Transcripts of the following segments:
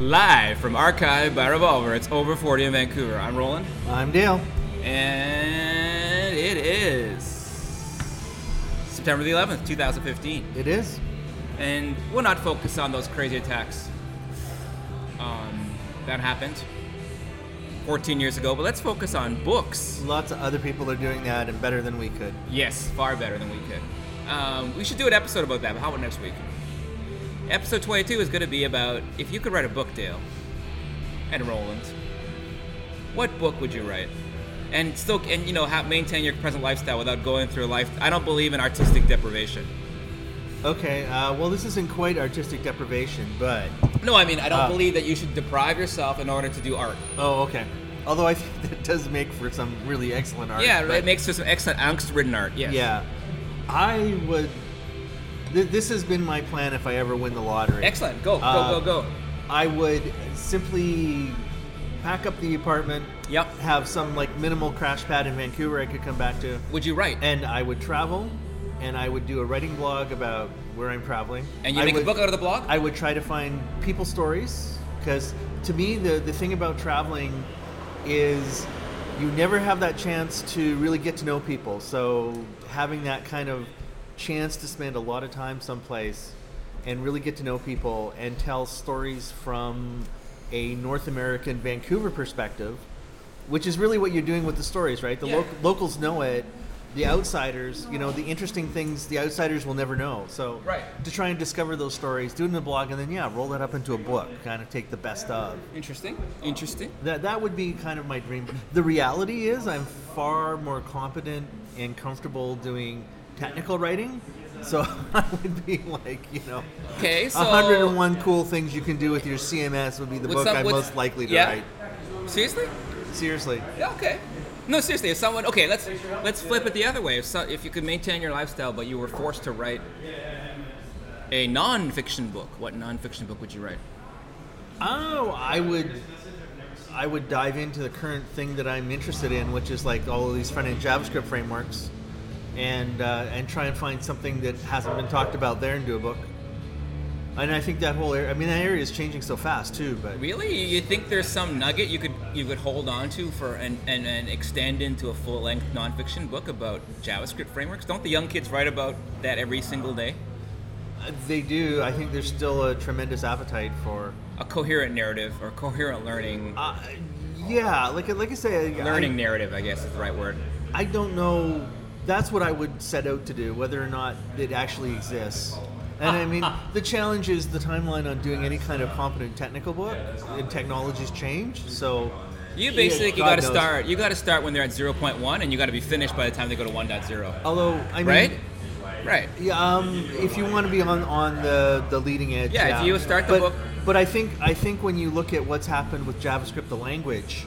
Live from Archive by Revolver, it's Over 40 in Vancouver. I'm Roland. I'm Dale. And it is September the 11th, 2015. It is. And we'll not focus on those crazy attacks that happened 14 years ago, but let's focus on books. Lots of other people are doing that and better than we could. Yes, far better than we could. We should do an episode about that, but how about next week? Episode 22 is going to be about if you could write a book, Dale, and Roland, what book would you write? And still, maintain your present lifestyle without going through life. I don't believe in artistic deprivation. Okay, well, this isn't quite artistic deprivation, but... No, I mean, I don't believe that you should deprive yourself in order to do art. Oh, okay. Although I think that does make for some really excellent art. Yeah, it makes for some excellent angst-ridden art, yes. Yeah. I would... This has been my plan if I ever win the lottery. Excellent. Go. I would simply pack up the apartment. Yep. Have some minimal crash pad in Vancouver I could come back to. Would you write? And I would travel, and I would do a writing blog about where I'm traveling. And you make a book out of the blog? I would try to find people stories, because to me the thing about traveling is you never have that chance to really get to know people. So having that kind of chance to spend a lot of time someplace and really get to know people and tell stories from a North American Vancouver perspective, which is really what you're doing with the stories, right? The locals know it. The outsiders, the interesting things the outsiders will never know. So to try and discover those stories, do it in the blog, and then roll that up into a book, kind of take the best of. Interesting. That would be kind of my dream. The reality is I'm far more competent and comfortable doing technical writing. So I would be okay, so 101 cool things you can do with your CMS would be the book I'm most likely to write. Seriously? Yeah, okay. No, seriously, if someone... Okay, let's flip it the other way. If you could maintain your lifestyle, but you were forced to write a non-fiction book, what non-fiction book would you write? Oh, I would dive into the current thing that I'm interested in, which is all of these front-end JavaScript frameworks, and try and find something that hasn't been talked about there and do a book. And I think that whole area, that area is changing so fast too. But really, you think there's some nugget you could hold on to for and extend into a full-length nonfiction book about JavaScript frameworks? Don't the young kids write about that every single day? They do. I think there's still a tremendous appetite for a coherent narrative or coherent learning. Yeah, like I say, learning narrative, I guess is the right word. I don't know. That's what I would set out to do, whether or not it actually exists. And the challenge is the timeline on doing any kind of competent technical book, and technologies change. So you basically got to start. You got to start when they're at 0.1, and you got to be finished by the time they go to 1.0. Although right. Yeah. If you want to be on the leading edge. Yeah. If you start the book. But I think when you look at what's happened with JavaScript, the language,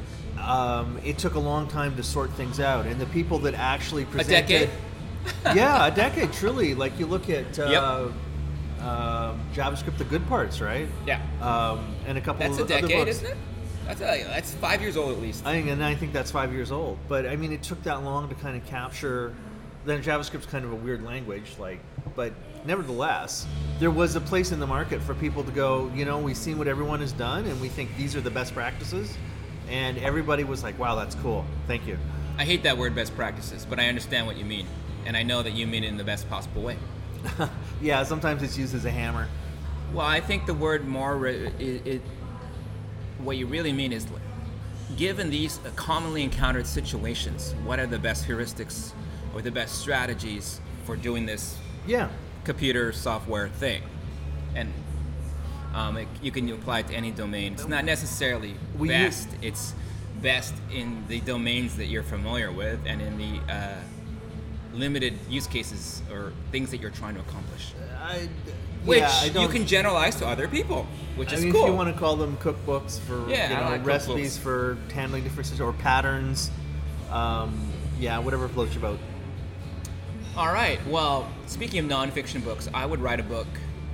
it took a long time to sort things out, and the people that actually presented. A decade. Yeah, a decade, truly. You look at JavaScript, the good parts, right? Yeah. And a couple of other books. That's a decade, isn't it? That's 5 years old at least. I think that's 5 years old. But it took that long to kind of capture. Then JavaScript's kind of a weird language, but nevertheless, there was a place in the market for people to go. We've seen what everyone has done, and we think these are the best practices. And everybody was like, "Wow, that's cool. Thank you." I hate that word, best practices, but I understand what you mean. And I know that you mean it in the best possible way. Yeah, sometimes it's used as a hammer. Well, I think the word more, what you really mean is, given these commonly encountered situations, what are the best heuristics or the best strategies for doing this computer software thing? And you can apply it to any domain. It's not necessarily best. It's best in the domains that you're familiar with and in the limited use cases or things that you're trying to accomplish. You can generalize to other people, which is cool. If you want to call them cookbooks for recipes for handling differences or patterns, whatever floats your boat. All right. Well, speaking of nonfiction books, I would write a book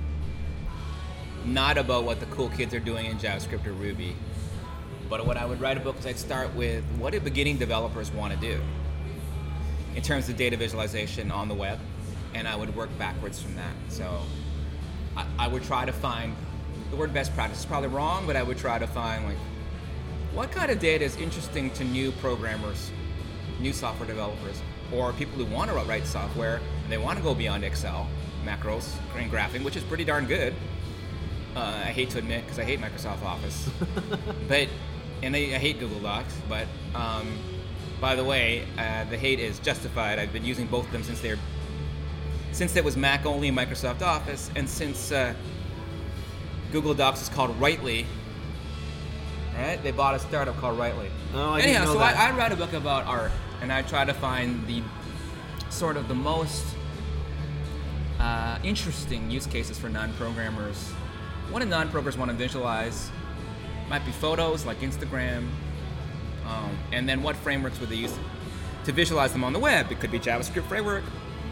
not about what the cool kids are doing in JavaScript or Ruby, but what I would write a book is I'd start with what do beginning developers want to do in terms of data visualization on the web, and I would work backwards from that. So I would try to find the word best practice is probably wrong, but I would try to find like what kind of data is interesting to new programmers, new software developers, or people who want to write software and they want to go beyond Excel, macros, and graphing, which is pretty darn good. I hate to admit because I hate Microsoft Office, and I hate Google Docs. But by the way, the hate is justified. I've been using both of them since it was Mac only in Microsoft Office, and since Google Docs is called Writely. Right? They bought a startup called Writely. Oh, anyhow, so I write a book about art, and I try to find the sort of the most interesting use cases for non-programmers. What do non-programmers want to visualize? Might be photos like Instagram, and then what frameworks would they use to visualize them on the web? It could be JavaScript framework,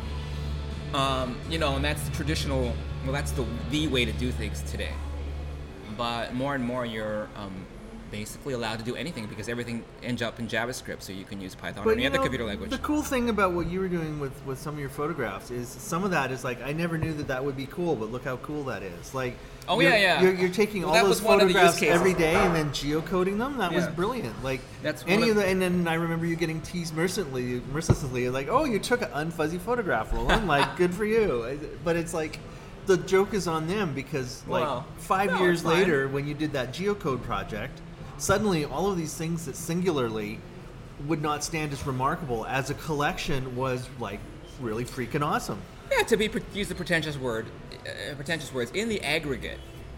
and that's the traditional. Well, that's the way to do things today. But more and more, you're basically allowed to do anything because everything ends up in JavaScript, so you can use Python or any other computer language. The cool thing about what you were doing with some of your photographs is some of that is like, I never knew that would be cool, but look how cool that is. Like, you're taking all those photographs every day and then geocoding them. That was brilliant. Like, and then I remember you getting teased mercilessly, like, oh, you took an unfuzzy photograph. Well, I'm like, good for you. But it's like, the joke is on them because 5 years later, when you did that geocode project, suddenly all of these things that singularly would not stand as remarkable as a collection was like really freaking awesome. Yeah, to use the pretentious words, in the aggregate,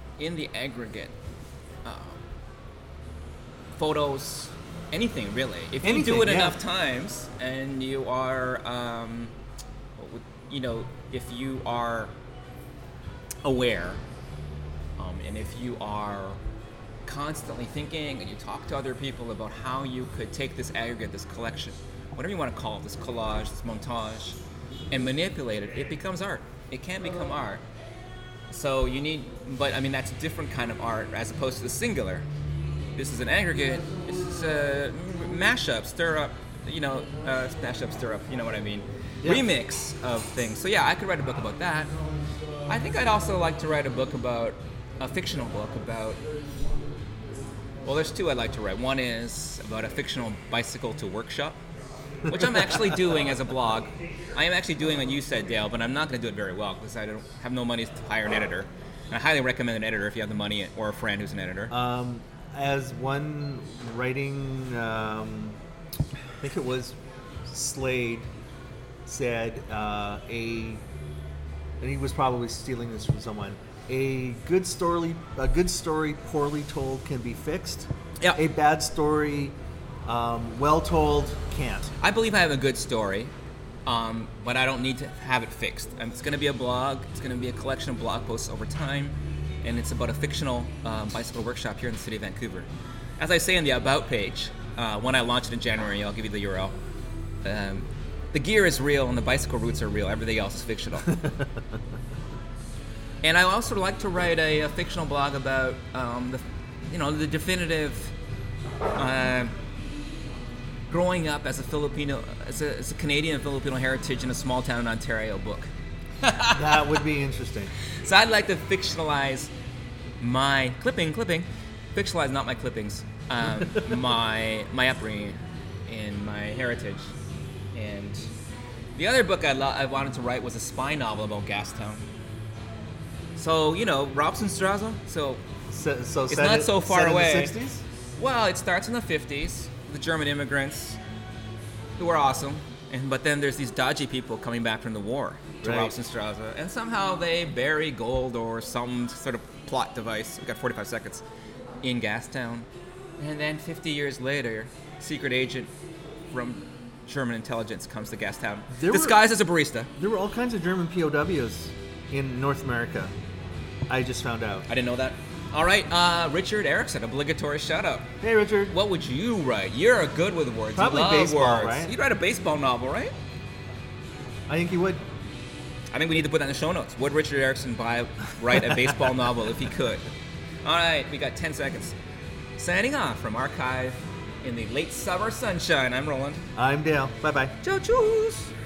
photos, anything really. If you do it enough times, and you are, if you are aware, and if you are constantly thinking and you talk to other people about how you could take this aggregate, this collection, whatever you want to call it, this collage, this montage, and manipulate it, it becomes art. It can become art. So that's a different kind of art as opposed to the singular. This is an aggregate. This is a mashup, stir up, smash up, stir up, you know what I mean? Yeah. Remix of things. So yeah, I could write a book about that. I think I'd also like to write a fictional book about, well, there's two I'd like to write. One is about a fictional bicycle to workshop, which I'm actually doing as a blog. I am actually doing what you said, Dale, but I'm not going to do it very well because I don't have no money to hire an editor. And I highly recommend an editor if you have the money or a friend who's an editor. As one writing, I think it was Slade, said, and he was probably stealing this from someone, a good story poorly told can be fixed. Yep. A bad story well told can't. I believe I have a good story, but I don't need to have it fixed. It's going to be a blog. It's going to be a collection of blog posts over time, and it's about a fictional bicycle workshop here in the city of Vancouver. As I say in the About page, when I launch it in January, I'll give you the URL. The gear is real and the bicycle routes are real. Everything else is fictional. And I also like to write a fictional blog about the definitive growing up as a Filipino, as a Canadian Filipino heritage in a small town in Ontario book. That would be interesting. So I'd like to fictionalize my fictionalize not my clippings, my upbringing and my heritage. And the other book I wanted to write was a spy novel about Gastown. So, Robsonstrasse, so it's not so far away. In the 60s? Well, it starts in the 50s, the German immigrants, who are awesome, but then there's these dodgy people coming back from the war to Robsonstrasse, and somehow they bury gold or some sort of plot device, we've got 45 seconds, in Gastown. And then 50 years later, secret agent from German intelligence comes to Gastown, disguised as a barista. There were all kinds of German POWs in North America. I just found out. I didn't know that. All right, Richard Erickson, obligatory shout-out. Hey, Richard. What would you write? You're good with words. Probably you love baseball, words. right? You'd write a baseball novel, right? I think he would. I think we need to put that in the show notes. Would Richard Erickson write a baseball novel if he could? All right, we got 10 seconds. Signing off from Archive in the late summer sunshine. I'm Roland. I'm Dale. Bye-bye. Ciao, choose.